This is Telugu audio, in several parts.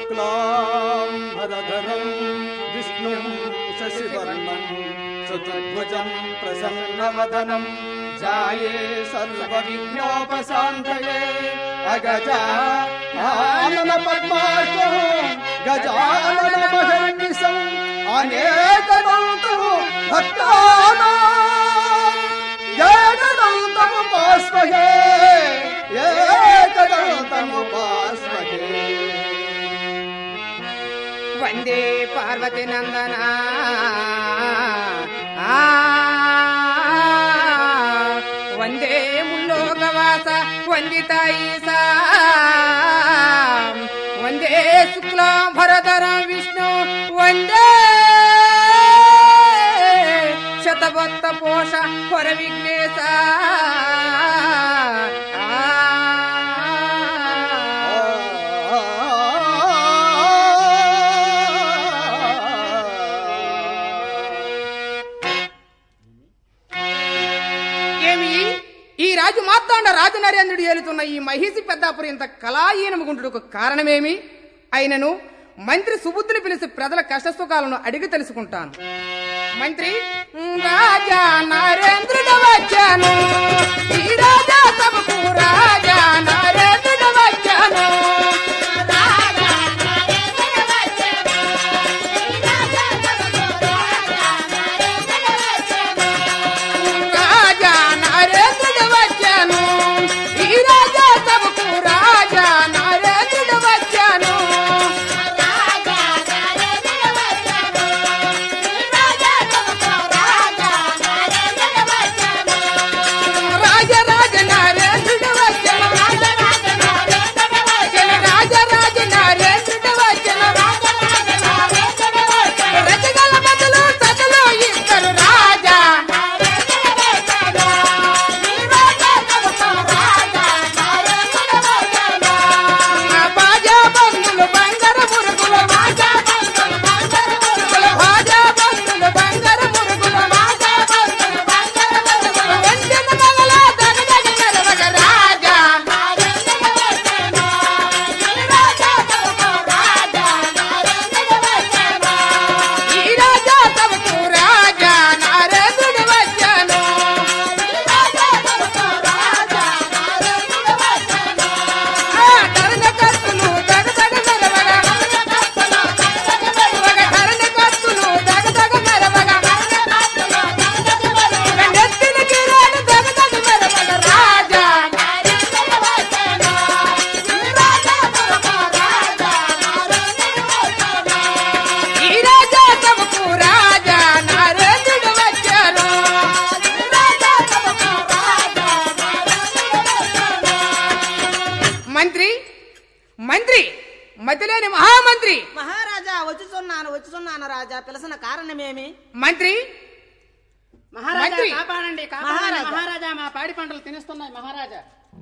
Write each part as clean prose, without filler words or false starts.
शुक्लाम्बरधरं विष्णुं शशिवर्णं चतुर्भुजं प्रसन्नवदनं ध्याये सर्वविघ्नोपशान्तये अगजाननपद्मार्कं गजाननमहर्निशम् अनेकदन्तं भक्तानां एकदन्तमुपास्महे एकदन्तमुपास्महे। वंदे पार्वती नंदना वंदे मुल्लोकवास वंदिता ईसा वंदे शुक्लांबरधर विष्णु वंदे शतभक्त पोष पर विघ्नेश। ఈ రాజు మార్తాండ రాజనరేంద్రుడు ఏలుతున్న ఈ మహిషి పెద్దాపురి ఇంత కళాహీనముగుంటుకు కారణమేమి? అయినను మంత్రి సుబుద్ధిని పిలిచి ప్రజల కష్టసుఖాలను అడిగి తెలుసుకుంటాను. మంత్రి రాజా నరేంద్రుడు వచ్చాను, ఈ రాజా సభకు రాజా నరేంద్రుడు వచ్చాను. మతిలేని మహామంత్రి మహారాజా వచ్చుచున్నాను రాజా పిలసిన కారణమేమి? మంత్రి మహారాజా కాపాడండి మహారాజా మా పాడి పంటలు తినేస్తున్నాయి మహారాజా.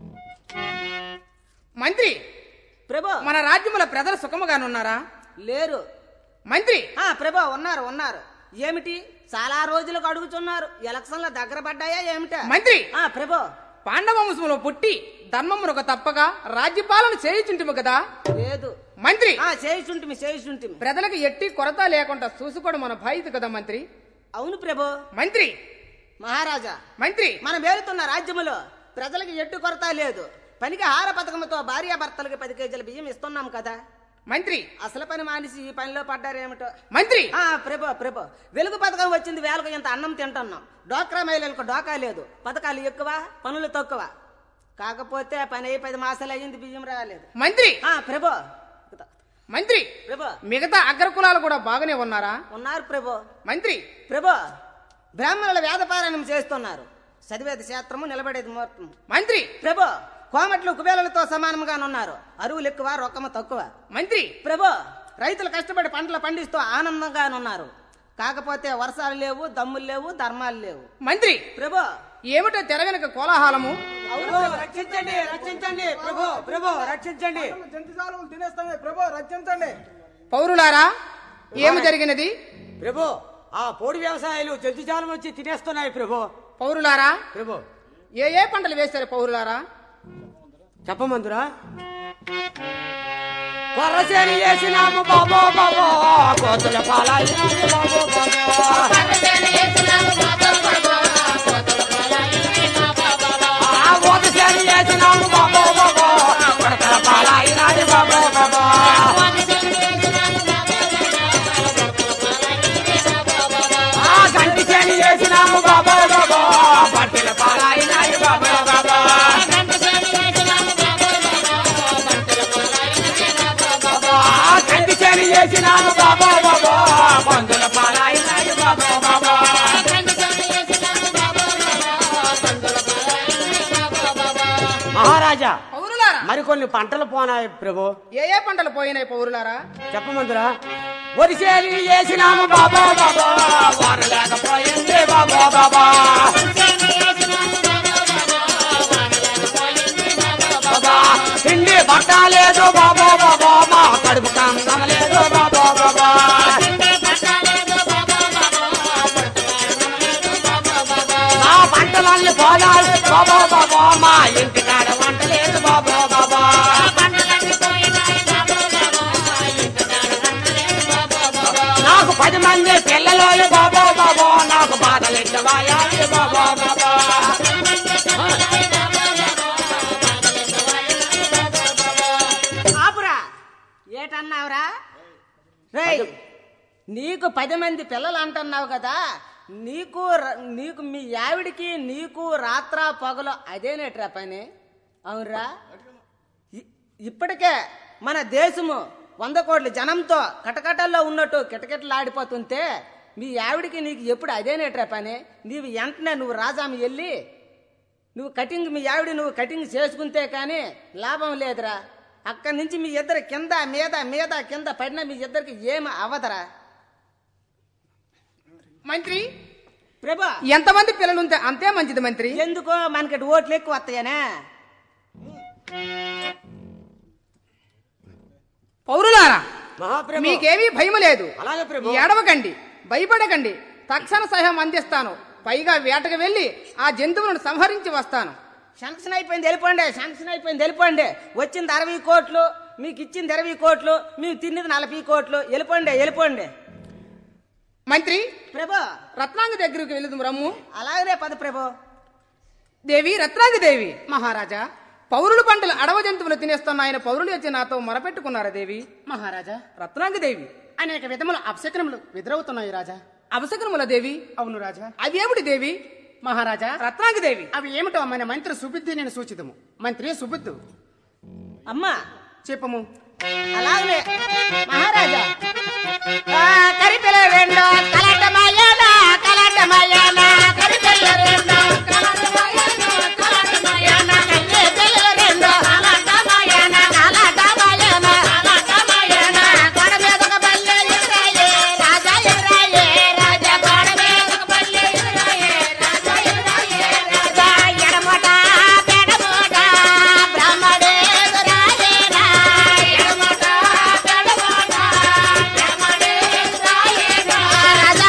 మంత్రి ప్రభు మన రాజ్యముల ప్రజలు సుఖముగానున్నారా? లేరు. మంత్రి ప్రభు ఉన్నారు. ఏమిటి చాలా రోజులకు అడుగుతున్నారు, ఎలక్షన్ల దగ్గర పడ్డాయా ఏమిటా? మంత్రి ప్రభు పాండవ వంశములో పుట్టి ధర్మమునొక తప్పగా రాజ్యపాలన చేయుచుంటిమి కదా? లేదు. మంత్రి చేయుచుంటిమి ప్రజలకు ఎట్టి కొరత లేకుండా చూసుకోవడం మన బాధ్యత కదా మంత్రి. అవును ప్రభు. మంత్రి మహారాజా మంత్రి మనం వేలుతున్న రాజ్యములో ప్రజలకు ఎట్టి కొరత లేదు. పనికి ఆహార పథకంతో భార్యాభర్తలకు 10 కేజీల బియ్యం ఇస్తున్నాం కదా. మంత్రి అసలు పని మానేసి ఈ పనిలో పడ్డారేమిటో. మంత్రి ప్రభు వెలుగు పథకం వచ్చింది, వేలకు ఇంత అన్నం తింటున్నాం. డోక్రా మహిళలకు డోకా లేదు, పథకాలు ఎక్కువ పనులు తక్కువ. కాకపోతే పని 10 మాసాలు అయ్యింది, బియ్యం రాలేదు. మంత్రి ప్రభు మంత్రి ప్రభు మిగతా అగ్రకులాలు కూడా బాగానే ఉన్నారా? ఉన్నారు ప్రభు. మంత్రి ప్రభు బ్రాహ్మణుల వేదపారాయణం చేస్తున్నారు, చదివేది శాస్త్రము నిలబడేది ముహూర్తం. మంత్రి ప్రభు కోమట్లు కుబేలలతో సమానంగానున్నారు, అరువులు ఎక్కువ రొక్కము తక్కువ. మంత్రి ప్రభు రైతులు కష్టపడి పంటలు పండిస్తూ ఆనందంగానున్నారు. కాకపోతే వర్షాలు లేవు, దమ్ములు లేవు, ధర్మాలు లేవు. మంత్రి ప్రభు ఏమిటో తెర వెనక కోలాహలము? రక్షించండి ప్రభు రక్షించండి. జంతుజాలం తినేస్తామే ప్రభు, రక్షించండి. పౌరులారా ఏమి జరిగినది? ప్రభు ఆ పోడి వ్యవసాయాలు జంతుజాలం వచ్చి తినేస్తున్నాయి ప్రభు. పౌరులారా ప్రభు ఏ పంటలు వేశారు పౌరులారా? చెప్పమందురా. కొర్రసేని వేసినాము బాబో బాబో కోతుల పాలైనాది బాబో బాబో ఓతసేని వేసినాము బాబో బాబో కొడతల పాలైనాది బాబో బాబో గంటి చేని వేసినాము బాబో బాబో పట్టిల పాలైనాది బాబో బాబో గంటి చేని వేసినాము బాబో బాబో పందుల పాలైనాది బాబో బాబో మహారాజా పౌరులారా మరికొన్ని పంటలు పోనాయి ప్రభు ఏ ఏ పంటలు పోయినాయి పౌరులారా చెప్పమందురా వరిసేని వేసినాము బాబా బాబా వారు లేకపోయింది బాబా బాబా బాబా తిండి బట్ట లేదు బాబా బాబా మా కడుపు కందం లేదు బాబా బాబా మా పంటలన్నీ పోలాలి బాబా బాబా మా ఇంటి కాడ వంట లేదు బాబా బాబా నాకు 10 మంది పిల్లలు బాబా బాబా నాకు బాధలు ఇచ్చవాయాలి బాబా బాబా ఆపురా ఏటన్నావురా రేయ్ నీకు 10 మంది పిల్లలు అంటున్నావు కదా నీకు మీ ఆవిడికి నీకు రాత్రా పగలు అదేనేట్రా పని అవునరా ఇప్పటికే మన దేశము 100 కోట్ల జనంతో కటకటల్లో ఉన్నట్టు కిటకిటలు ఆడిపోతుంటే మీ ఆవిడికి నీకు ఎప్పుడు అదేనేట్రా పని నీవు వెంటనే నువ్వు రాజాము వెళ్ళి నువ్వు కటింగ్ చేసుకుంటే కానీ లాభం లేదురా అక్కడి నుంచి మీ ఇద్దరు కింద మీద మీద కింద పడినా మీ ఇద్దరికి ఏమి అవ్వదరా మంత్రి ప్రభా ఎంతమంది పిల్లలు ఉంటే అంతే మంచిది మంత్రి ఎందుకో మనకి ఓట్లు ఎక్కువ వస్తాయనే పౌరులారా మహాప్రభు మీకేమీ భయం లేదు అలాగే ప్రభు ఏడవకండి భయపడకండి తక్షణ సహాయం అందిస్తాను పైగా వేటకు వెళ్లి ఆ జంతువులను సంహరించి వస్తాను శాంక్షన్ అయిపోయింది వెళ్ళిపోండి వచ్చింది 60 కోట్లు మీకు ఇచ్చింది 20 కోట్లు మేము తిన్నది 40 కోట్లు వెళ్ళిపోండి మంత్రి ప్రభు రత్నాంగి దగ్గరికి వెళుదాం రమ్ము అలాగనే పద ప్రభు దేవి రత్నాంగి దేవి మహారాజా పౌరులు పంటలు అడవ జంతువులు తినేస్తున్నాయని పౌరులు వచ్చి నాతో మొరపెట్టుకున్నారా దేవి మహారాజా రత్నాంగి దేవి అనేక విధముల అపశకనములు ఎదురవుతున్నాయి రాజా అవసరముల దేవి అవును రాజా అవేమిటి దేవి మహారాజా రత్నాంగి దేవి అవి ఏమిటో మన మంత్రి సుబుద్ధి నేను సూచితము మంత్రి సుబుద్ధు అమ్మా చెప్పము అలాగనే మహారాజా కరిపెల రెండు కలటమయ్యానా కరిపెల రెండు కలటమయ్యానా కల్లే పెళ్ళ రెండు కలటమయ్యానా గోడ మీద ఒక బల్లె ఎదురాయే రాజా గోడ మీద ఒక బల్లె ఎదురాయే రాజా ఎడమోట పెడమోట బ్రహ్మడే ఎదురాయేనా ఎడమోట పెడమోట బ్రహ్మడే ఎదురాయేనా రాజా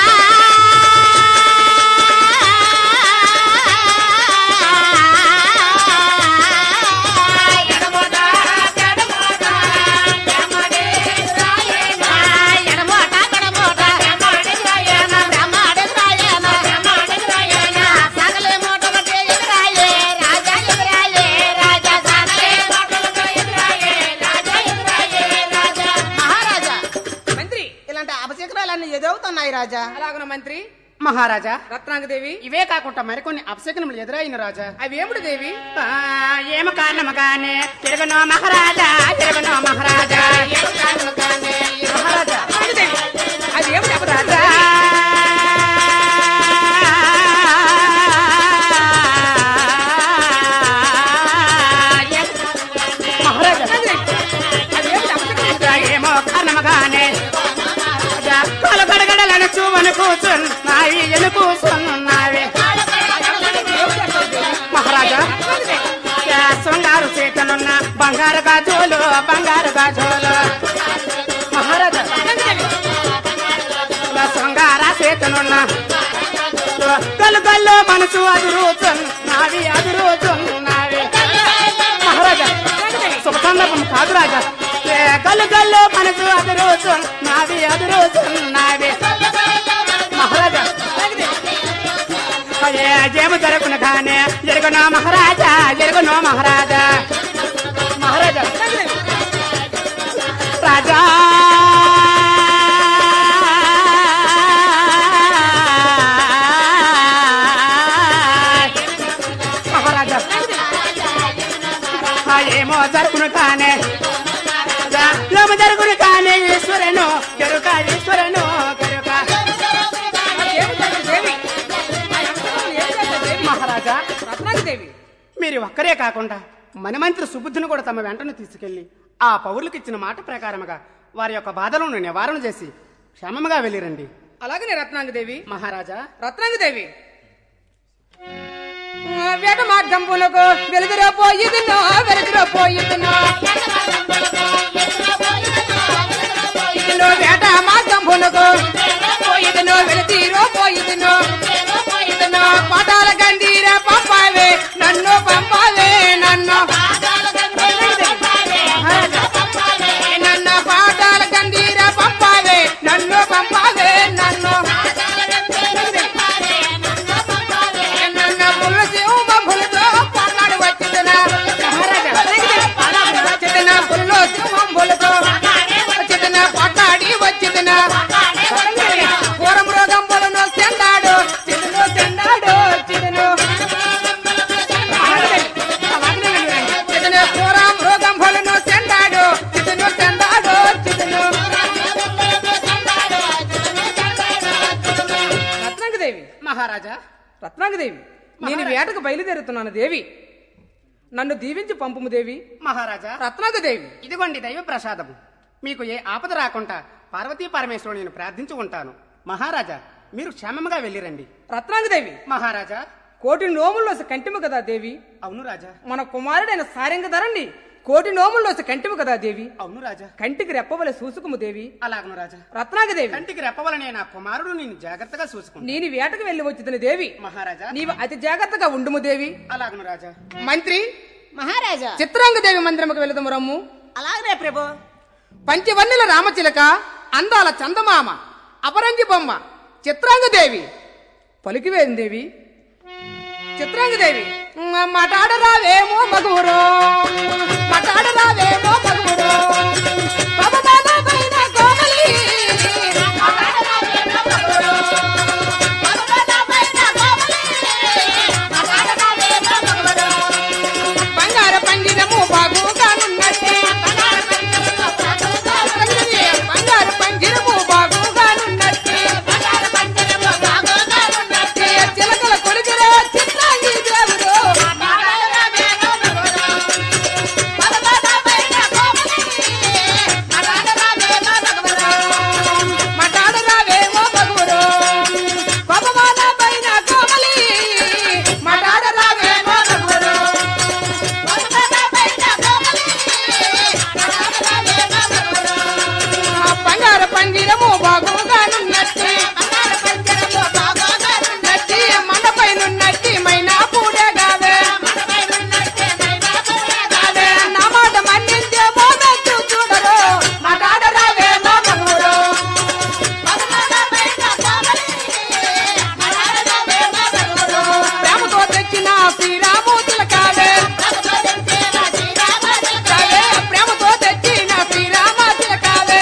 ఎడమోట పెడమోట బ్రహ్మడే ఎదురాయేనా ఎడమోట పెడమోట బ్రహ్మడే ఎదురాయేనా సగలే మోటలకే ఎదురాయే రాజా సగలే మోటలకే ఎదురాయే రాజా మహారాజా మంత్రి ఇలాంటి అపశకరాలన్నీ ఎదురవుతున్నాయి రాజా అలాగన మంత్రి మహారాజా రత్నాంగి దేవి ఇవే కాకుండా మరికొన్ని అపశకనములు ఎదురైన రాజా అవేమిటి దేవి ఏమ కారణముగానే తిరగనో మహారాజా మహారాజా రత్నాంగి దేవి అవేమిటి అపరాధ మహారాజా అవేమిటి అపశకనం ఏమో కారణముగానే కాలు గడగడలను చూవను కూర్చున్నాయి కూర్చున్నావి మహారాజా శృంగారు చేతనున్న బంగారు గాజులు మహారాజా శృంగార చేతనున్న గల్లు మనసు అదురుచున్నావి మహారాజా శుభ సందర్భం కాదు రాజా గల్లు సొల్లు మనసు అదురుచున్నావి అదురుచున్నావి మహారాజా అదే జేము జరుగును కానీ జరుగును మహారాజా జరుగును మహారాజా మహారాజా రాజా మహారాజా ఏమో జరుగును కానీ లోము జరుగును కానీ ఈశ్వరను గరుక ఈశ్వరను గరుక మహారాజా రత్నాంగిదేవి మీరు ఒక్కరే కాకుండా మనమంత్రి సుబుద్ధిని కూడా తమ వెంటనే తీసుకెళ్లి ఆ పౌరులకు ఇచ్చిన మాట ప్రకారముగా వారి యొక్క బాధలను నివారణ చేసి క్షేమంగా వెళ్ళిరండి. అలాగనే రత్నాంగిదేవి. మహారాజా రత్నాంగిదేవి వేట మార్గంపులకు వెలుగురోపోయిదునో వెలుగురోపోయిదునో వేట మార్గంపులకు పోయిదునో వెలుతీరోపోయిదునో పాతాల గండీర పంపావే నన్ను పంపావే నన్ను పాతాల గండీర పంపావే నన్ను పంపావే నన్ను మహారాజా రత్నాంగిదేవి నేను వేటకు బయలుదేరుతున్నాను దేవి, నన్ను దీవించి పంపుము దేవి. మహారాజా రత్నాంగిదేవి ఇదిగోండి దైవ ప్రసాదము, మీకు ఏ ఆపద రాకుండా పార్వతీ పరమేశ్వరుడు నేను ప్రార్థించి ఉంటాను. మహారాజా మీరు క్షేమంగా వెళ్ళిరండి. రత్నాంగిదేవి మహారాజా కోటి నోముల్లోసి కంటిము కదా దేవి. అవును రాజా. మన కుమారుడైన సారంగ ధరండి కోటి నోముల్లోసి కంటిము కదా దేవి. అవును రాజా. కంటికి రెప్పవలే చూసుకుము దేవి. అలాగను రాజా. రత్నాంగిదేవి కంటికి రెప్పవలనే నా కుమారుడు నేను జాగ్రత్తగా చూసుకుంటా. నేను వేటకు వెళ్లి వచ్చిన దేవి. మహారాజా నీవు అతి జాగ్రత్తగా ఉండుము దేవి. అలాగను రాజా. మంత్రి మహారాజా చిత్రాంగదేవి మందిరముకు వెళదము రమ్ము. అలాగనే ప్రభు. పంచవన్నెల రామచిలక అందాల చందమామ అపరంజి బొమ్మ చిత్రాంగదేవి పలికివేం దేవి. చిత్రాంగదేవి మాట్లాడరావేమో మగువురో మాట్లాడరావేమో మగువురో బంగార పండినము బాగుగానున్నట్టే బంగారు పంజిరము బాగుగానున్నట్టే చిలకల కొడుకురా చిత్రాంగి దేవుడు మాట్లాడరావేమో మగువురో పవమాన పైన కోమలి మాట్లాడరావేమో మగువురో బంగారు పందిరము బాగుగానున్నట్టే నచ్చి మండపైనున్నట్టి మైనా పూడే గావే నా మాట మన్నించే మోనట్టు చూడరు మాట్లాడరావేమో మగువురో ప్రేమతో తెచ్చిన శ్రీరామూతుల కావే ప్రేమతో తెచ్చిన శ్రీరామాతుల కావే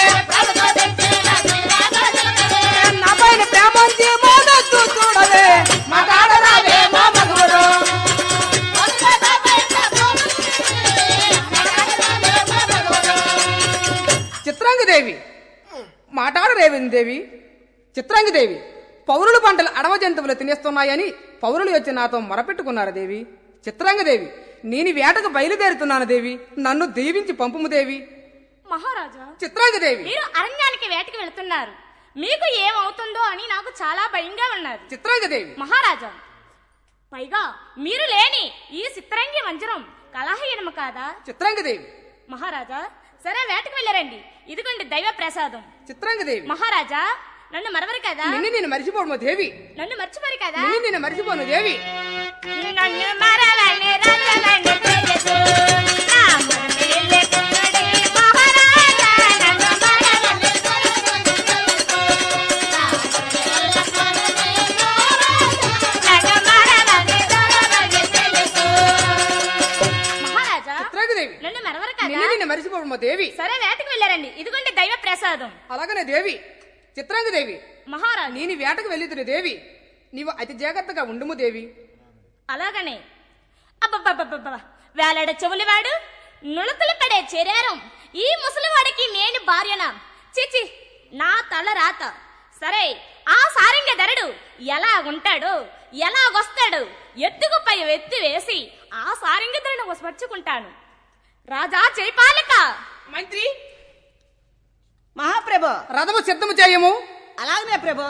నా పైన ప్రేమంచి మోనట్టు చూడవే మాట్లాడరావేమో మగువురో చిత్రాంగదేవి మాట్లాడరేవింది దేవి. చిత్రాంగదేవి పౌరుల పంటలు అడవ జంతువులు తినేస్తున్నాయని పౌరులు వచ్చి నాతో మొరపెట్టుకున్నారు దేవి. చిత్రాంగదేవి నేను వేటకు బయలుదేరుతున్నాను దేవి, నన్ను దీవించి పంపుము దేవి. మహారాజా చిత్రాంగదేవి మీరు అరణ్యానికి వేటకి వెళుతున్నారు, మీకు ఏమవుతుందో అని నాకు చాలా భయంగా ఉన్నది. చిత్రాంగదేవి మహారాజా పైగా మీరు లేని ఈ చిత్రంగి మంజరం కలహీనము కాదా? చిత్రాంగదేవి మహారాజా సరే వేటకు వెళ్ళరండి, ఇదిగోండి దైవ ప్రసాదం. చిత్రాంగదేవి మహారాజా నన్ను మరవరు కదా? నిన్ను నేను మర్చిపోను దేవి. నన్ను మర్చిపోరు కదా? నిన్ను నేను మర్చిపోను దేవి. నన్ను మరవని రచలని తెలుసు, నా మనసులే కుమ్మడి మహారాజా నన్ను వెళ్ళిపోవమ్మ దేవి. సరే వేటకు వెళ్ళారండి, ఇదిగోండి దైవ ప్రసాదం. అలాగనే దేవి చిత్రాంగి దేవి, మహారాజు నేను వేటకు వెళ్ళితురు దేవి, నీవు అతి జాగ్రత్తగా ఉండుము దేవి. అలాగనే అబ్బబ్బబ్బబ్బ వేలాడ చెవులివాడు నులకలు పడే చేరారం, ఈ ముసలివాడికి నేను భార్యనా? చిచి, నా తల రాత. సరే, ఆ సారంగ ధరుడు ఎలా ఉంటాడు, ఎలాగొస్తాడు, ఎత్తుకుపై ఎత్తి వేసి ఆ సారంగ ధరుడు వసపరుచుకుంటాను. రాజా జయపాలక. మంత్రి మహాప్రభు రథము సిద్ధము చేయము. అలాగనే ప్రభు.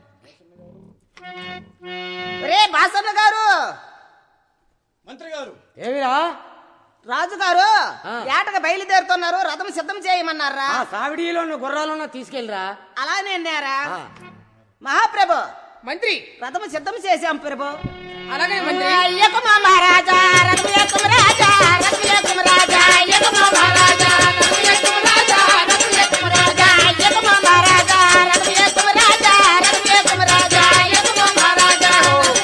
రే బాసన్న గారు, మంత్రి గారు, ఏమిరా రాజుగారు ఏటగా బయలుదేరుతున్నారు, రథం సిద్ధం చేయమన్నారా? ఆ సావిడిలో గుర్రాలను తీసుకెళ్ళరా. అలానే అన్నారా? మహాప్రభు మంత్రి రథం సిద్ధం చేశాం ప్రభు. అలాగే మంత్రి. మహారాజా రథం ఎక్కుమ రాజా, రథం ఎక్కుమ రాజా, ఎక్కుమ మహారాజా, రథం ఎక్కుమ రాజా, రథం ఎక్కుమ రాజా, ఎక్కుమ మహారాజా, రథం ఎక్కుమ రాజా, రథం ఎక్కుమ రాజా, ఎక్కుమ మహారాజా,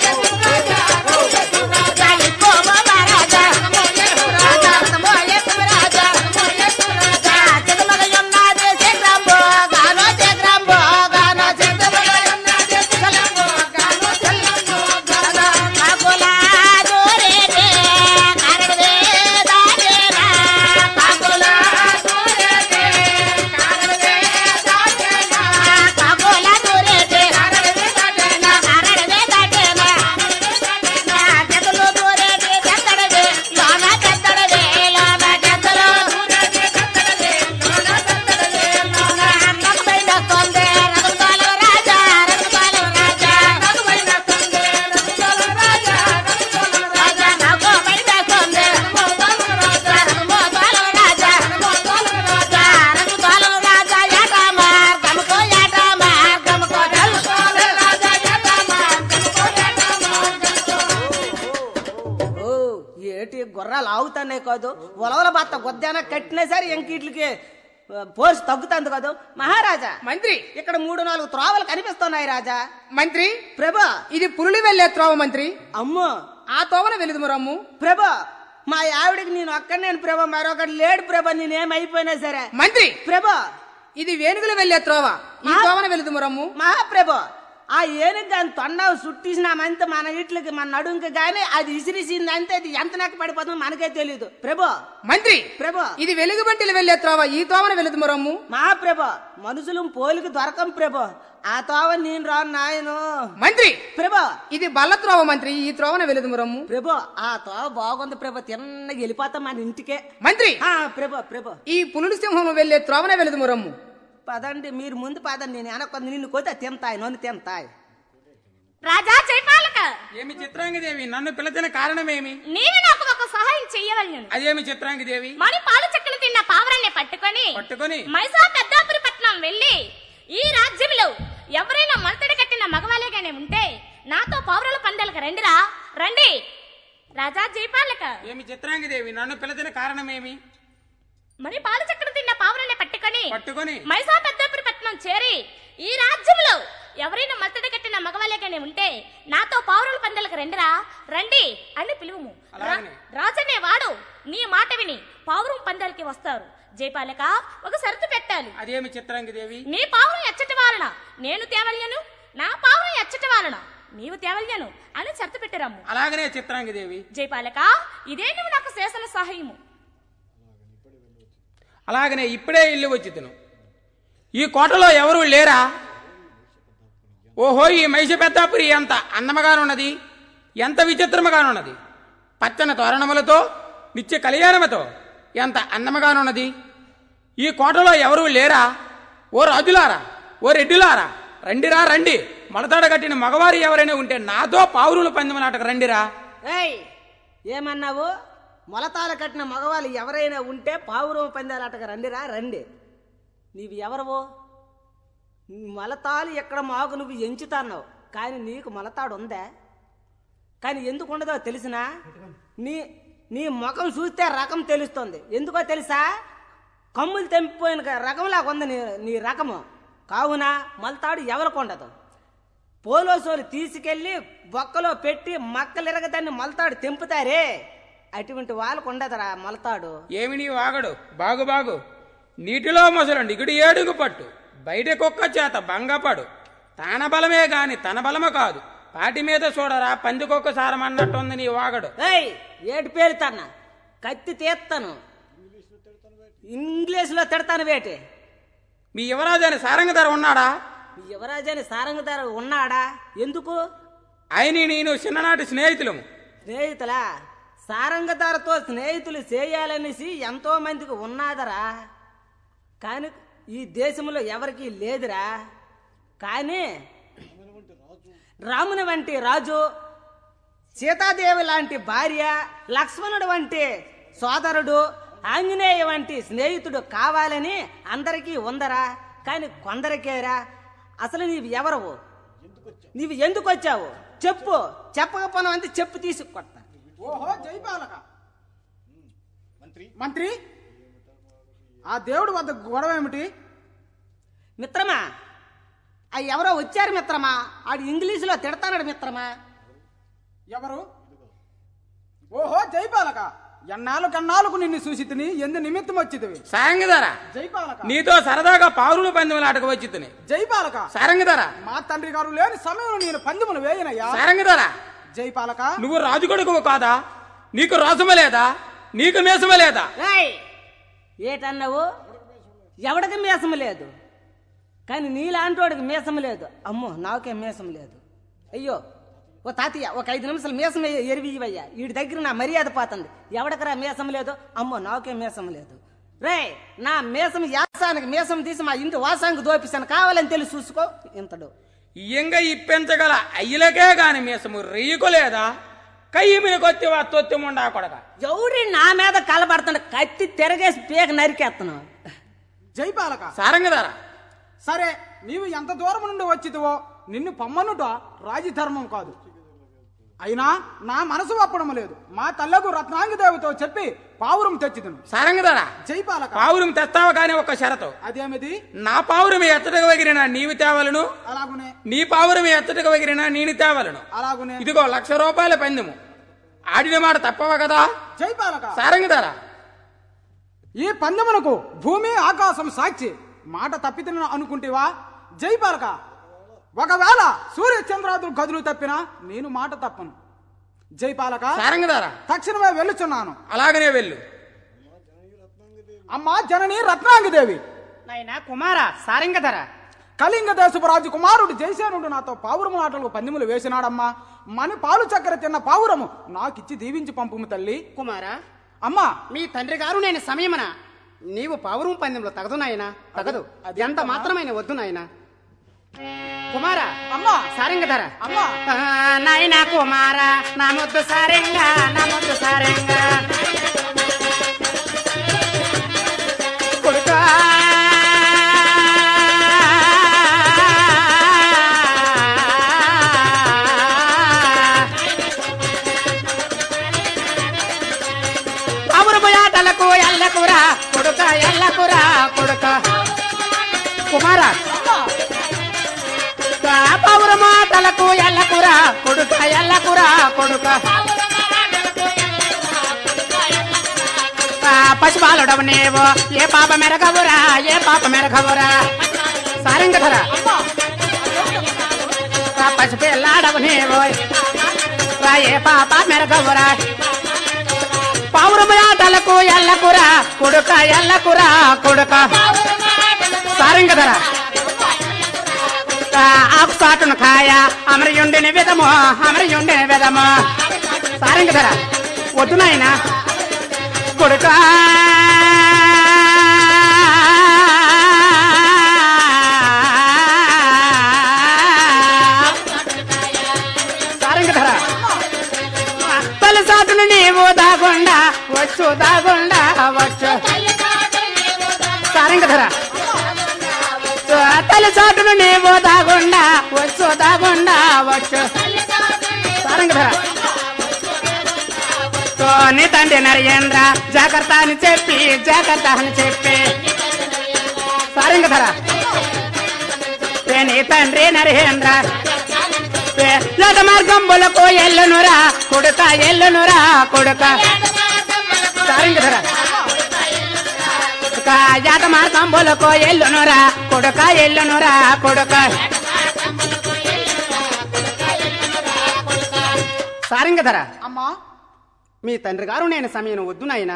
గుర్రాలు ఆగుతానే కాదు, ఉలవల బత్త గొద్దాన కట్టినా సరే ఎంకీట్లకి పోర్స్ తగ్గుతుంది కాదు. మహారాజా మంత్రి ఇక్కడ 3-4 త్రోవలు కనిపిస్తున్నాయి రాజా. మంత్రి ప్రభా ఇది పురులు వెళ్లే త్రోవ మంత్రి. అమ్మో, ఆ తోవన వెళుదుము రమ్ము. ప్రభా మా ఆవిడికి నేను ఒక్కనేను ప్రభా, మరొకటి లేడు ప్రభా, నేనేమైపోయినా సరే. మంత్రి ప్రభా ఇది వేణుగులు వెళ్లే త్రోవ, ఈ తోవన వెళుదుము రమ్ము. మహాప్రభు ఆ ఏనుగు గాని తొండవు సుట్టిసినామంతే మన ఇట్లకి మన నడుంకి గాని అది ఇసిరిసింది అంతే, అది ఎంత నెక్క పడిపోతుందో మనకే తెలియదు. ప్రభు మంత్రి ప్రభు ఇది వెలుగు బంటిలు వెళ్లే త్రోవ, ఈ తోవన వెళుదుము రమ్ము. మహాప్రభు మనుషులు పోలికి దొరకం ప్రభు, ఆ తోవ నేను రాను నాయను. మంత్రి ప్రభు ఇది బల్ల త్రోవ మంత్రి, ఈ త్రోవన వెళుదుము రమ్ము. ప్రభు ఆ తోవ బాగుంది ప్రభు, తిన్నగా వెళ్ళిపోతాం మన ఇంటికే. మంత్రి ప్రభు ప్రభు ఈ పులుడు సింహం వెళ్లే త్రోవన వెళుదుము రమ్ము. పదండి మీరు ముందు పదండి, నేను వెనకొంది నిన్ను కోతే తింతాయి, నన్ను తింతాయి. రాజా జయపాలక. ఏమి చిత్రాంగి దేవి, నన్ను పిలిచిన కారణమేమి? నీవు నాకు ఒక సహాయం చెయ్యవలను. అదేమి చిత్రాంగి దేవి? మరి పాలు చెక్కలు తిన్న పావురాన్ని పట్టుకొని మైసా పెద్దాపురి పట్నం వెళ్ళి ఈ రాజ్యంలో ఎవరైనా మలతడి కట్టిన మగవాళ్ళేగానే ఉంటే నాతో పావురాల పందాలకు రండిరా, రండి. రాజా జయపాలక. ఏమి చిత్రాంగి దేవి, నన్ను పిలిచిన కారణమేమి? మరి పాలు చక్కలు తిన్న పావురాన్ని పట్టుకొని మైసా పెద్దాపురి పట్నం చేరి ఈ రాజ్యంలో ఎవరైనా మలతడి కట్టిన మగవాళ్ళేగానే ఉంటే నాతో పావురాల పందాలకు రండిరా, రండి అని పిలువుము. రాజనే వాడు నీ మాట విని పావురం పందాలకి వస్తారు. జయపాలక ఒక షరతు పెట్టాలి. అదేమి చిత్రాంగి దేవి? నీ పావురం ఎచ్చటి వాలన నేను తేవల్యను, నా పావురం ఎచ్చటి వాలన నీవు తేవల్యను అని షరతు పెట్టిరమ్ము. అలాగనే చిత్రాంగి దేవి. జయపాలక ఇదే నువ్వు నాకు చేసిన సహాయము. అలాగనే ఇప్పుడే ఇల్లు వచ్చి తిను. ఈ కోటలో ఎవరూ లేరా? ఓహో, ఈ మైస పెద్దాపురి ఎంత అందముగానున్నది, ఎంత విచిత్రముగానున్నది. పచ్చని తోరణములతో నిత్య కళ్యాణముతో ఎంత అందముగానున్నది. ఈ కోటలో ఎవరూ లేరా? ఓ రాజులారా, ఓ రెడ్డిలారా, రండిరా రండి. మొలతాడ కట్టిన మగవారు ఎవరైనా ఉంటే నాతో పావురుల పందెములాటకు రండిరా. ఏమన్నావు? మొలతాల కట్టిన మగవాళ్ళు ఎవరైనా ఉంటే పావురం పందాలాటకు రండిరా, రండి. నీవు ఎవరవో? మొలతాలు ఎక్కడ మాకు నువ్వు ఎంచుతాన్నావు, కానీ నీకు మొలతాడు ఉందా? కానీ ఎందుకు ఉండదో తెలిసినా? నీ ముఖం చూస్తే రకం తెలుస్తుంది. ఎందుకో తెలుసా? కమ్ములు తెంపిపోయిన రకంలాగా ఉంది నీ రకము. కావున మొలతాడు ఎవరికి ఉండదు. పోలోసోలు తీసుకెళ్లి బొక్కలో పెట్టి మక్కలిరగదాన్ని మొలతాడు తెంపుతారే, అటువంటి వాళ్ళకు ఉండదురా మొలతాడు. ఏమి నీ వాగడు? బాగు బాగు. నీటిలో మొసలు నిగుడు ఏడుగు పట్టు, బయట కుక్క చేత భంగపడు. తాన బలమే గాని తన బలము కాదు, పాటి మీద చూడరా పందికొక్క సారమన్నట్టుంది నీ వాగడు. ఏయ్ ఏడు పేరుతాను, కత్తి తీస్తాను, ఇంగ్లీష్లో తిడతాను వేటి. మీ యువరాజు సారంగధర ఉన్నాడా? మీ యువరాజని సారంగధర ఉన్నాడా? ఎందుకు? ఆయన నేను చిన్ననాటి స్నేహితులము. స్నేహితులా? సారంగధరతో స్నేహితులు చేయాలనేసి ఎంతో మందికి ఉన్నాదరా, కానీ ఈ దేశంలో ఎవరికి లేదురా. కానీ రాముని వంటి రాజు, సీతాదేవి లాంటి భార్య, లక్ష్మణుడు వంటి సోదరుడు, ఆంజనేయ వంటి స్నేహితుడు కావాలని అందరికీ ఉందరా. కానీ కొందరికేరా. అసలు నీవు ఎవరవు? నీవు ఎందుకు వచ్చావు చెప్పు. చెప్పకపోయినా అంతే చెప్పు తీసుకొడతా. ఓహో జైపాలక మంత్రి, ఆ దేవుడు వద్ద గొడవ ఏమిటి? మిత్రమా, ఆ ఎవరో వచ్చారు మిత్రమా, ఆడు ఇంగ్లీషులో తిడతాడు మిత్రమా. ఎవరు? ఓహో జైపాలక, ఎన్నాళ్ళకు నిన్ను చూసితిని, ఎందు నిమిత్తం వచ్చితివి? సారంగధర, జైపాలక, నీతో సరదాగా పావులు పందెములు ఆటకు వచ్చితిని. జైపాలక, సారంగధర, మా తండ్రి గారు లేని సమయంలో నేను పందెములు వేయనయ్యా. సారంగధర, జైపాలక, నువ్వు రాజు కొడుకువు కాదా? నీకు రాసమ లేదా? నీకు మేసమ లేదా? ఏటన్నావు? ఎవడికి మీసం లేదు, కానీ నీలాంటి వాడికి మీసం లేదు. అమ్మో నాకే మీసం లేదు. అయ్యో ఓ తాతయ్య, ఒక 5 నిమిషాలు మీసం ఎరివియ్యవయ్యా, వీడి దగ్గర నా మర్యాద పోతుంది. ఎవడకరా మీసం లేదు? అమ్మో నాకే మీసం లేదు. రే నా మీసం యాసానికి మీసం తీసి మా ఇంటి వాసానికి దోపిస్తాను, కావాలని తెలిసి చూసుకో. ఇంతడు ఇంగా ఇప్పించగల అయ్యలకే గాని మీసము రేయకులేదా? కయ్యి మీద కొత్తివా తొత్తిముండా కొడక. ఎవరి నా మీద కలబడుతున్నా, కత్తి తిరగేసి పీక నరికేస్తాను. జైపాలక, సారంగధర, సరే నీవు ఎంత దూరం నుండి వచ్చితివో నిన్ను పమ్మనుట రాజధర్మం కాదు. అయినా నా మనసు ఒప్పడం లేదు. మా తల్లకు రత్నాంగదేవితో చెప్పి పావురం తెచ్చిదును. సారంగధర, జైపాలక, పావురం తెస్తావు కానీ ఒక షరతు. అదేమిది? నా పావురం ఎత్తటకు వగిరినా నీవి తేవలను, అలాగునే. నీ పావురం ఎత్తటకు వగిరినా నేను తేవలను. అలాగునే. ఇదిగో 1,00,000 రూపాయల పందెము. ఆడిన మాట తప్పవా కదా? జైపాలక, సారంగధర, ఈ పందెమునకు భూమి ఆకాశం సాక్షి. మాట తప్పితిన అనుకుంటేవా? జైపాలక, ఒకవేళ సూర్య చంద్రాదులు గదులు తప్పినా నేను మాట తప్పను. జైపాలక, సారంగధర, తక్షణమే వెళ్ళుచున్నాను. అలాగనే వెళ్ళు. అమ్మా జనని రత్నాంగదేవి, నాయనా కుమార సారంగధర, కళింగ దేశపు రాజు కుమారుడు జయసేనుడు నాతో పావురము ఆటలకు పందెములు వేసినాడమ్మా. మని పాలు చక్కెర తిన్న పావురము నాకిచ్చి దీవించి పంపుము తల్లి. కుమారా, అమ్మా మీ తండ్రి గారు నేను సమయమున నీవు పావురం పందెంలో తగదు నాయనా, తగదు. ఎంత మాత్రమైన వద్దు నాయనా. కుమారా, అమ్మా సారంగధర, అమ్మా నాయనా కుమారా, నా ముద్దు సారంగా, నా ముద్దు సారంగా కొడుకా. పావురము ఆటలకు ఎల్లకురా కొడుక, ఎల్లకురా కొడుక. కుమారా, పావుర మాటలకు ఎల్లకురా కొడుక, ఎల్లకురా కొడుక. పశుపాలుడవు నీవు, ఏ పాప మెరగవురా, ఏ పాప మెరగవురా. సారంగధర, పసిపిల్లాడవు నీవు, ఏ పాప మెరగవురా. పావుర మాటలకు ఎల్లకురా కొడుక, ఎల్లకురా కొడుక. సారంగధర, ఆకు సాటును కాయ అమరయుండిని విధము, అమరయుండిని విధము. సారంగధర, వద్దు నాయన కొడుక. సారంగధర, తల సాటును నీవు దాగుండా వచ్చు, దాగుండా వచ్చు. సారంగధర, తల్లి చాటును నీవు దాగుండా వచ్చు, దాగుండా వచ్చు. సారంగధర, నీ తండ్రి నరేంద్ర జాగ్రత్త అని చెప్పి, జాగ్రత్త అని చెప్పి. సారంగధర, నీ తండ్రి నరేంద్ర మార్గంబులకు ఎల్లునురా కొడుక, ఎల్లునురా కొడుక. సారంగధర జాత మార్కంబులకు ఎల్లునురా కొడుక ఎల్లునురా కొడుక సారంగధర అమ్మా మీ తండ్రి గారు నేను సమయం వద్దు నాయన.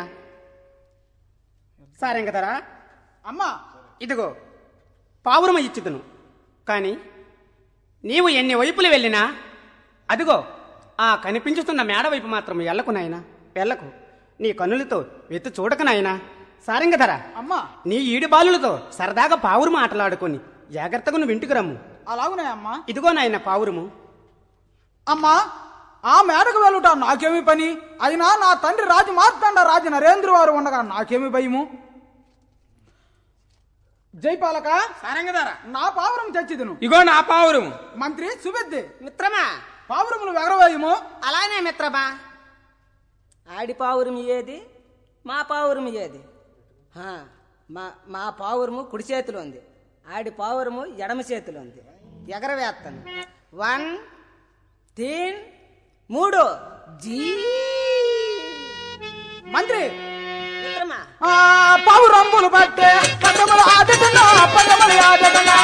సారంగధర అమ్మా ఇదిగో పావురమ ఇచ్చుదును, కానీ నీవు ఎన్ని వైపులు వెళ్ళినా అదిగో ఆ కనిపించుతున్న మేడ వైపు మాత్రం వెళ్ళకు నాయన, వెళ్ళకు. నీ కన్నులతో వెతు చూడక నాయన. సారంగధర అమ్మా నీ ఈడి బాలులతో సరదాగా పావురము ఆటలాడుకొని జాగ్రత్తగా నువ్వు ఇంటికి రమ్ము. అలాగునే అమ్మా. ఇదిగో నాయన పావురము. అమ్మా ఆ మేడకు వెళ్ళుట నాకేమి పని? అయినా నా తండ్రి రాజు మార్తాండ రాజు నరేంద్ర వారు ఉండగా నాకేమి భయము? జైపాలక సారంగధర నా పావురం తెచ్చిదును. ఇగో నా పావురము. మంత్రి సుబెద్ది మిత్రమా పావురములు ఎగరవేయము. అలానే మిత్రమా. ఆడి పావురం ఏది, మా పావురం ఏది? మా పావురము కుడి చేతిలో ఉంది, ఆడి పావురము ఎడమ చేతిలో ఉంది. ఎగరవేస్తాను. 1 2 3 జీ. మంత్రి మిత్రమా పావురంబులు పట్టే పదములు ఆడుతున్నా పదములు ఆడుతున్నా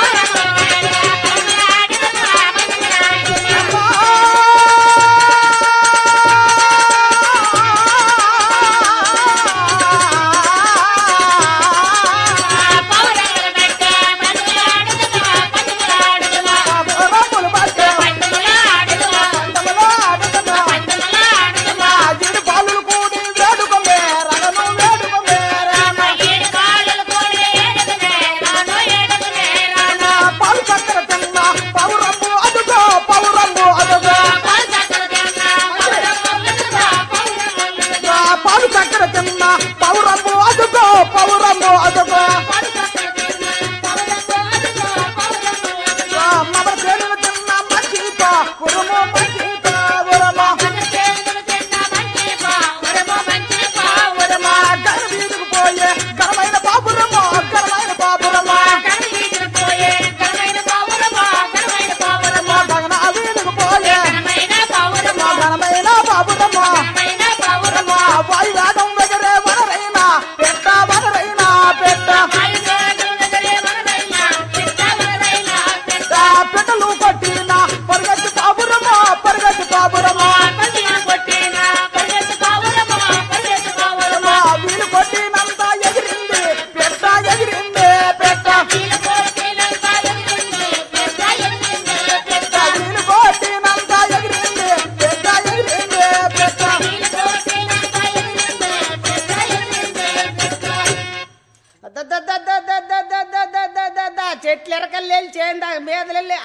చెట్లెరకల్లేళ్ళు చేయండి మీదలెళ్ళి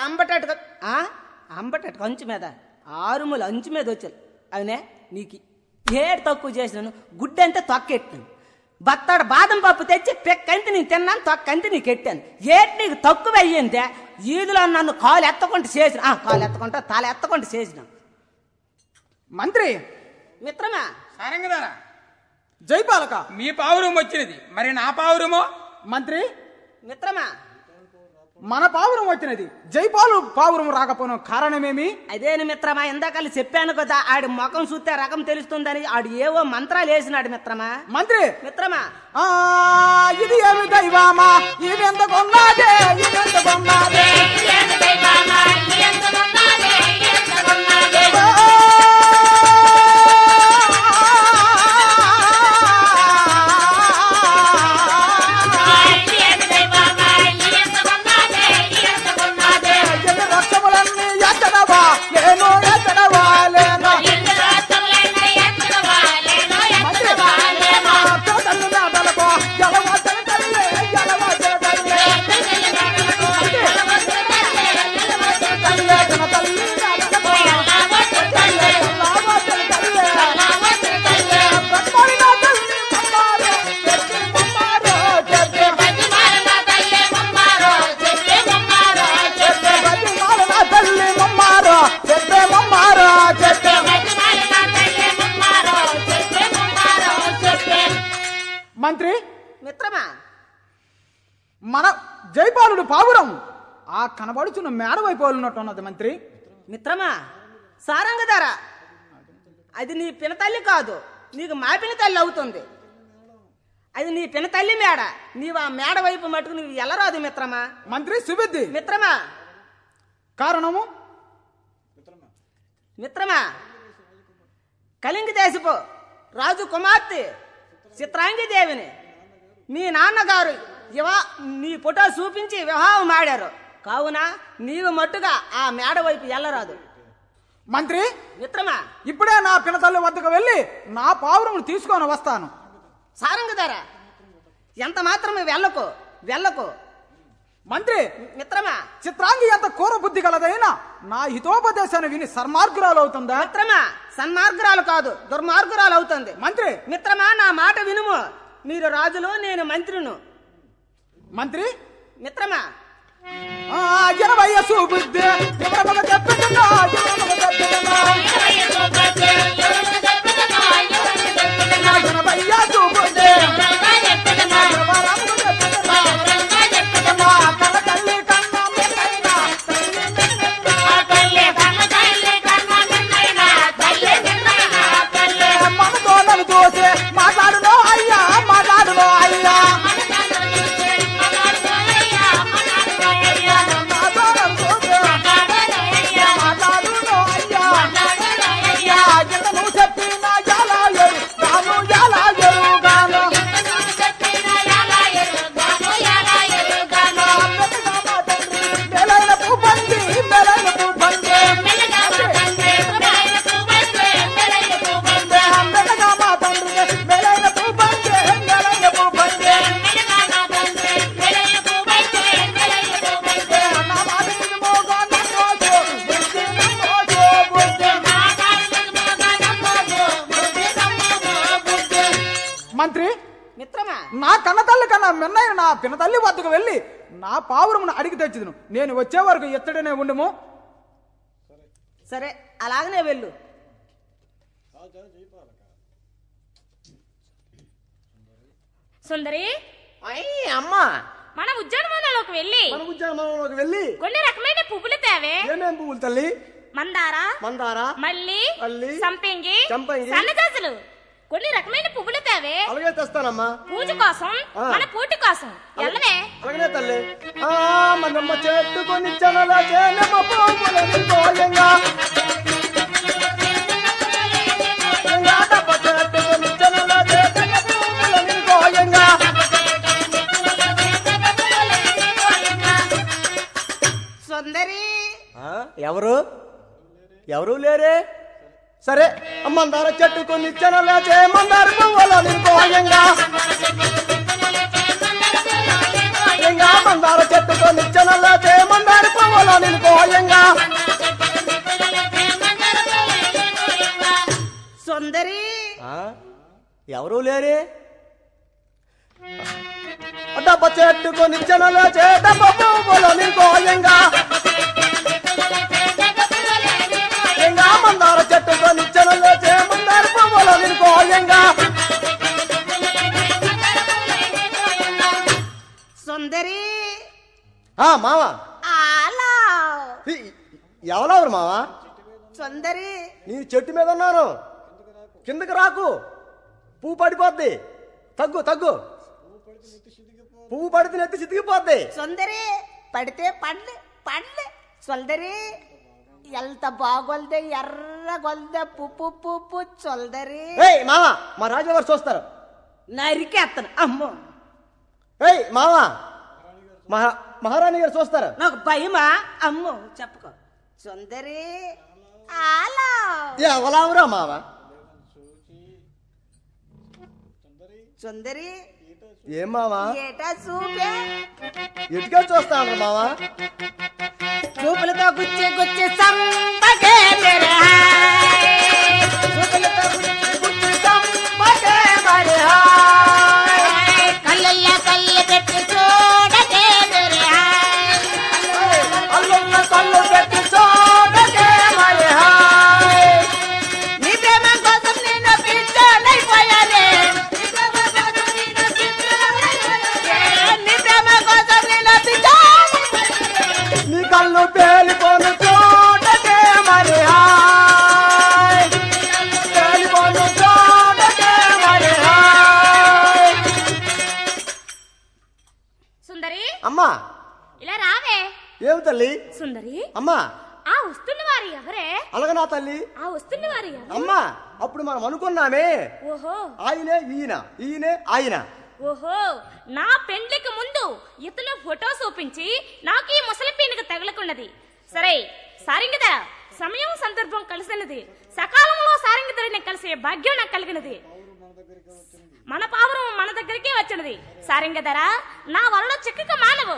అంబటట్టు అంచు మీద ఆరుములు అంచు మీద వచ్చాను. అవునే నీకు ఏడు తక్కువ చేసినాను, గుడ్డంటే తొక్కెట్టాను. బత్తాడు బాదం పప్పు తెచ్చి పెక్కంతి నేను తిన్నాను, తొక్కంతి నీకు ఎట్టాను. ఏటి నీకు తక్కువ అయ్యిందే ఈదులో నన్ను కాలు ఎత్తకుండా చేసిన, కాలు ఎత్తకుండా తల ఎత్తకుండా చేసిన. మంత్రి మిత్రమా సారంగధర జైపాలక మీ పావురం వచ్చినది, మరి నా పావురమో? మంత్రి మిత్రమా మన పావురం వచ్చినది, జైపాలు పావురం రాకపోయిన కారణమేమి? అదేని మిత్రమా, ఇందాకలు చెప్పాను కదా ఆడి ముఖం చూస్తే రకం తెలుస్తుందని ఆడు ఏవో మంత్రాలు వేసినాడు మిత్రమా. మంత్రి మిత్రమా ఇది ఏమి దైవమా, ఇది ఎంత కొన్నాదే, ఇది ఎంత కొన్నాదే, రక్తములన్నీ ఎత్తడవా లేనో ఎత్తడవా లేనో తల్లి నాటలకో ఎలవా తల్లి ఎలవా తల్లి మంత్రి మిత్రమా మన జైపాలుడు పావురం ఆ కనబడుచున్న మేడ వైపు ఉన్నట్టున్నది మంత్రి. మిత్రమా సారంగధార అది నీ పినతల్లి కాదు, నీకు మా పిన తల్లి అవుతుంది. అది నీ పిన తల్లి మేడ. నీవు ఆ మేడ వైపు మటుకు నువ్వు ఎల్లరాదు మిత్రమా. మంత్రి సుబుద్ధి మిత్రమా కారణము మిత్రమా కళింగ దేశపు రాజు కుమార్తె చిత్రాంగి దేవిని మీ నాన్నగారు నీ ఫోటో చూపించి వివాహం ఆడారు. కావున నీవు మట్టుగా ఆ మేడ వైపు ఎల్లరాదు. మంత్రి మిత్రమా ఇప్పుడే నా పినతల్లి వద్దకు వెళ్ళి నా పావురమును తీసుకొని వస్తాను. సారంగధర ఎంత మాత్రమే వెళ్ళకు మంత్రి మిత్రమా. చిత్రాంగి ఎంత కూర బుద్ధి కలదైనా నా హితోపదేశాన్ని విని సన్మార్గురాలు అవుతుందా? మిత్రమా సన్మార్గురాలు కాదు, దుర్మార్గురాలు అవుతుంది. మంత్రి మిత్రమా నా మాట వినుము. మీరు రాజులు, నేను మంత్రిను. మంత్రి మిత్రమా వయసు బుద్ధి చెప్పుతున్నా పినతల్లి వద్దకు వెళ్ళి నా పావురమును అడిగి తెచ్చిదును. నేను వచ్చే వరకు ఎత్తడనే ఉండము. సరే అలాగనే వెళ్ళు. సుందరి అమ్మా మన ఉద్యానవనంలోకి వెళ్ళి కొన్ని రకమైన పువ్వులు తేవే. ఏమేం పువ్వులు తల్లి? మందార మల్లి సంపెంగి సన్నజాజులు కొన్ని రకమైన పువ్వులు తేవే. అలాగే తెస్తానమ్మా. పూజ కోసం మన పూటి కోసం ఎల్లవే. అలాగే తల్లి. మనమ్మ చెట్టుకొని చనల చేనమ్మ పువ్వులని కోయంగా సుందరి ఎవరు లేరే. సరే మందార చెట్టుకొని చనల చే మందార పువ్వులని కోయంగా మందార చెట్టుకొని చనల చే మందార పువ్వులని కోయంగా సుందరి ఎవరు లేరే. డబ్బ చెట్టుకొని చనల చే డబ్బ పువ్వులని కోయంగా మందార చెట్టుకొని చనల చే మందార పువ్వులని కోయంగా సుందరి మావా ఎవరెవరు మావా? సుందరి నేను చెట్టు మీద ఉన్నాను, కిందకి రాకు, పువ్వు పడిపోద్ది. తగ్గు పువ్వు పడితే నెత్తి చితికిపోద్ది. సుందరి పడితే పడ్లే సుందరి ఎంత బాగొల్దే ఎర్రగొల్దే పుప్పు చొల్దరి. మావా మా రాజుగారు చూస్తారు. నరికేస్తాను. అమ్మో మావా మహారాణి గారు చూస్తారు. నాకు భయమా? అమ్మో చెప్పుకో. సుందరి ఎవలావురా మావా? సుందరి ఏం మావా? ఏటా చూపే ఎటుగా చూస్తాను మావా? చూపులతో గుచ్చి సంపగే మేరే హాయ్. చూపులతో గుచ్చి సంపగే మేరే హాయ్. కళ్ళల్లో కళ్ళు పెట్టి చూడగే మేరే హాయ్. కళ్ళల్లో కళ్ళు పెట్టి చూడగే మేరే హాయ్. నీ ప్రేమ కోసం నేను పిచ్చోనైపోయానే. నీ ప్రేమ కోసం నేను పిచ్చోనైపోయానే. నీ కళ్ళు పేలిపోను చూడగే మరి హాయ్. పేలిపోను చూడగే సుందరి అమ్మా ఇలా రావే. ఏమి తల్లి? సుందరి అమ్మా ఆ వస్తున్న వారు ఎవరే? అలాగ నా తల్లి. ఆ వస్తున్న వారు ఎవరు? అమ్మా అప్పుడు మనం అనుకున్నామే ఓహో ఆయనే ఈయన, ఈయనే ఆయన. ఓహో నా పెండ్లికి ముందు ఇతను ఫోటో చూపించి నాకు ఈ ముసలి పీనుకు తగులుకున్నది. సరే సారింగధర, సమయం సందర్భం కలిసినది. సకాలంలో సారింగధరని కలిసే భాగ్యం నాకు కలిగినది. మన పావురం మన దగ్గరికే వచ్చినది. సారింగధర, నా వరలో చిక్కక మానవు.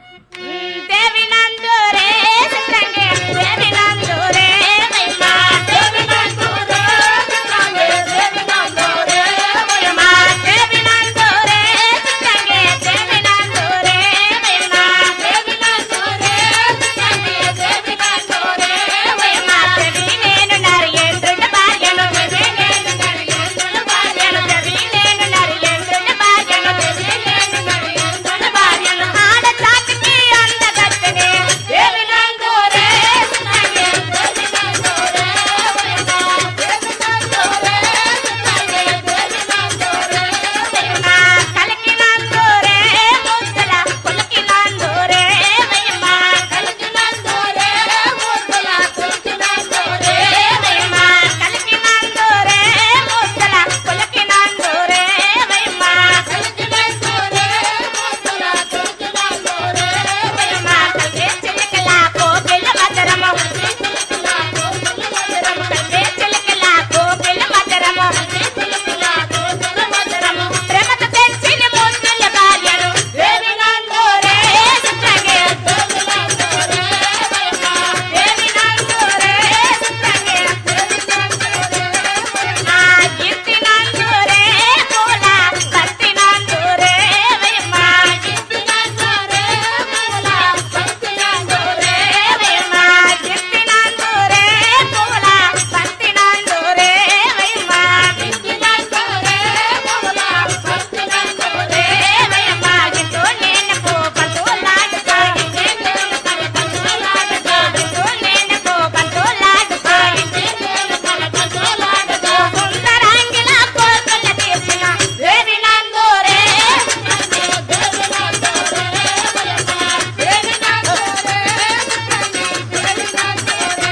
దేవి నందూరే చిత్రంగే, దేవి నందూరే వైమా, దేవి నందూరే చిత్రంగే, దేవి నందూరే వైమా, దేవి నందూరే చిత్రంగే, దేవి నందూరే వైమా, దేవి నందూరే చిత్రంగే, దేవి నందూరే వైమా. దేవి నేను నరియందున భార్యను, దేవి నేను నరియందున భార్యను, దేవి నేను నరియందున భార్యను, దేవి నేను నరియందున భార్యను. ఆడ చాటికి అందగత్తెనే, దేవి నందూరే చిత్రంగే, దేవి నందూరే వైమా, దేవి నందూరే చిత్రంగే, దేవి నందూరే వైమా. కలికి నందూరే ముద్దల, పులకి నందూరే వైమా, కలికి నందూరే ముద్దల, పులకి నందూరే వైమా, కలికి నందూరే ముద్దల, పులకి నందూరే వైమా, కలికి నందూరే ముద్దల, పులకి నందూరే వైమా. కలిగే చిలకల కోకిల మధురము, కలిగే చిలకల కోకిల మధురము, కలిగే చిలకల కోకిల మధురము, కలిగే చిలకల కోకిల మధురము. ప్రేమతో తెచ్చిన ముద్దుల భార్యను, దేవి నందూరే చిత్రంగే, దేవి నందూరే వైమా, దేవి నందూరే చిత్రంగే, దేవి నందూరే వైమా. ఇంటి నందూరే పూల, బంతి నందూరే వైమా, ఇంటి నందూరే పూల, బంతి నందూరే వైమా, ఇంటి నందూరే పూల, బంతి నందూరే వైమా, ఇంటి నందూరే పూల, బంతి నందూరే వైమా. ఇంటూ నేను పోబంతులాడుతా, ఇంటి నేను కలబంతులాడుతా, ఇంటూ నేను పోబంతులాడుతా, ఇంటి నేను కలబంతులాడుతా. సుందరాంగిలా కోర్కెల తీర్చిన, దేవి నందూరే చిత్రంగే, దేవి నందూరే వైమా, దేవి నందూరే చిత్రంగే, దేవి నందూరే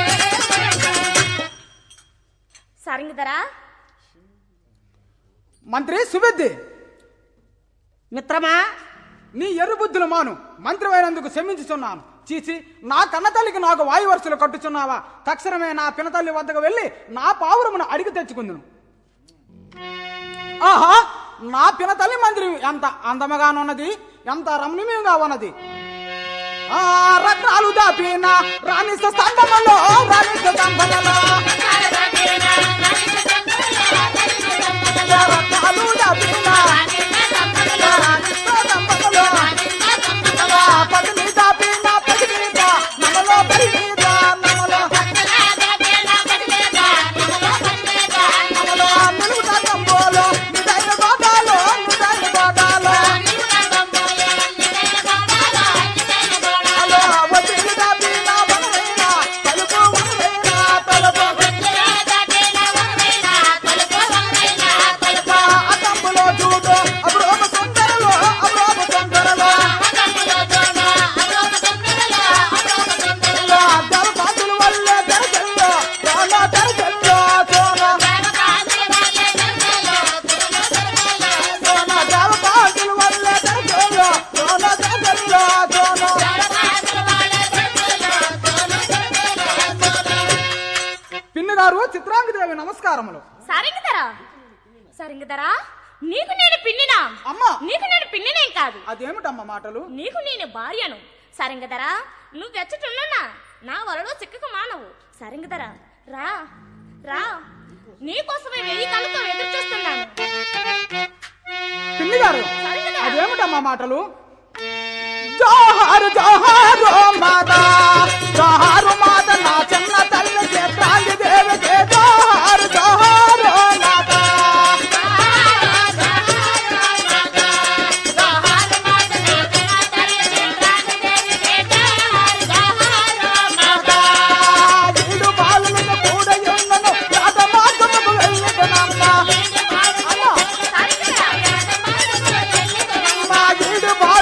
వైమా. సారింగధర, మంత్రి సుబుద్ధి, మిత్రమా, నీ ఎర్ర బుద్ధులు మాను. మంత్రి అయినందుకు క్షమించుచున్నాను. చీచి, నా కన్నతల్లికి నాకు వాయువర్షలు కట్టుచున్నావా? తక్షణమే నా పినతల్లి వద్దకు వెళ్ళి నా పావురమును అడిగి తెచ్చుకుందును. ఆహా, నా పినతల్లి మంత్రి ఎంత అందముగానున్నది, ఎంత రమణీయంగా ఉన్నది. ఆ రత్నాలు దాపిన రాణిస్త స్తంభములో, రాణిస్త స్తంభములో, రత్నాలు దాపిన రాణిస్త స్తంభములో, పదిని దాపిన పదినీత నమలో పరిణీత నమలో, నమలో నిలువుట కంబోలో, నిజైన గోదాలో, నిజైన గోదాలో, అలో వదిలి దాపిన వనమైనా తలుపు వనమైనా తలుపు, అతంబులో చూడు అబ్రోమ సుందరలో, అబ్రోమ సుందరలో, జలపాతుల వల్లే తెరచెల్లో, సోన తెరచెల్లో, సోన సోన జలపాతుల వల్లే తెరచెల్లో, సోన తెరచెల్లో, సోన. పిన్ని గారు, చిత్రాంగదేవి నమస్కారములు. సారింగధర, సారింగధర, నీకు నేను పిన్నినా? అమ్మా, నీకు నేను పిన్నినేం కాదు, అదేమిటమ్మా మాటలు? నీకు నేను భార్యను. సారింగధర, నువ్వు వెచ్చటున్నా నా వలలో చిక్కక మానవు. సారింగధర, రా రా, నీకోసమే 1000 కళ్ళతో ఎదురు చూస్తున్నాను. పిన్ని గారు, సారింగధర, అదేమిటమ్మా మాటలు? జోహారు జోహారు మాత, జోహారు మాత, నా చిన్న తల్లి చిత్రాంగదేవికి జోహారు జోహారు మాత. ఈడు బాలులను కూడా ఎన్నను యాద మార్గముకు వెళ్ళిదనమ్మ. అమ్మ, సారింగధర, మా ఈడు బాలు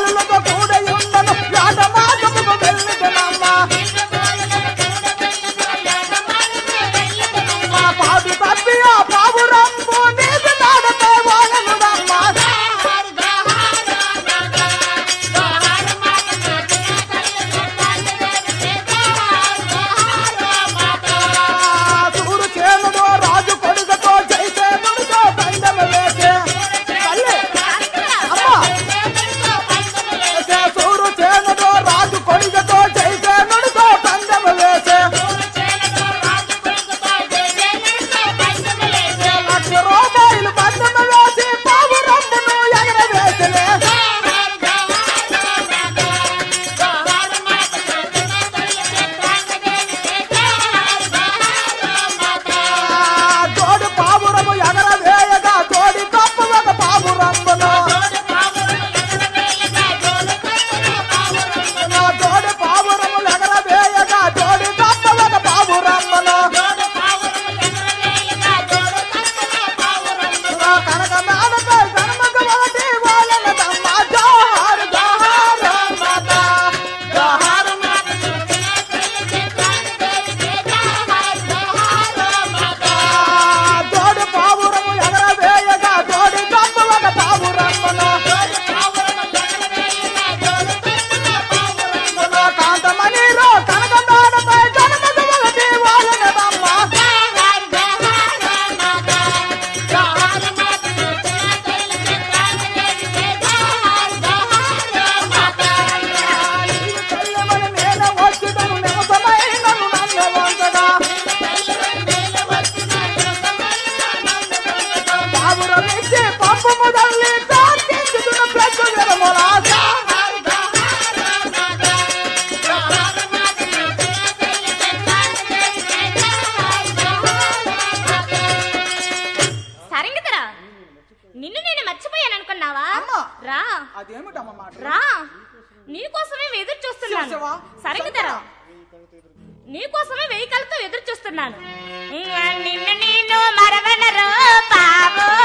నీకోసమే ఎదురు చూస్తున్నాను. శివ, సరిగ్గా నీకోసమే వెయ్యి కళ్ళతో ఎదురు చూస్తున్నాను. నిన్ను నేను మరవనరు బాబు